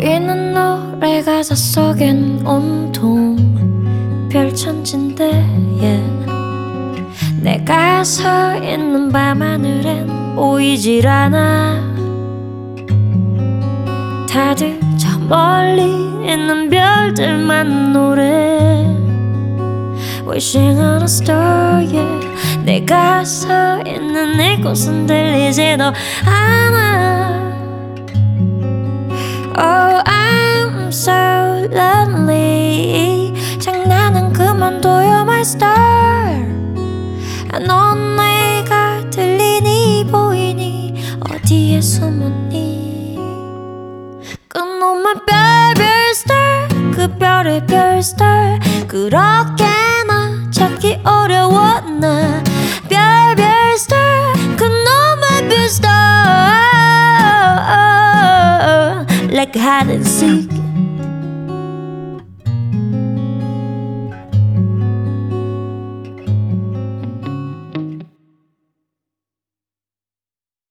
보이는 노래 가사 속엔 온통 별천진데 yeah. 내가 서 있는 밤하늘엔 보이질 않아. 다들 저 멀리 있는 별들만 노래 Wishing on a star yeah. 내가 서 있는 이곳은 들리지도 않아. Oh I'm so lonely. 장난은 그만둬요 my star. 넌 내가 들리니 보이니 어디에 숨었니. 그놈의 별별 star 그 별의 별 star 그렇게나 찾기 어려워 나 별별 star 그놈의 별 star Like hide and seek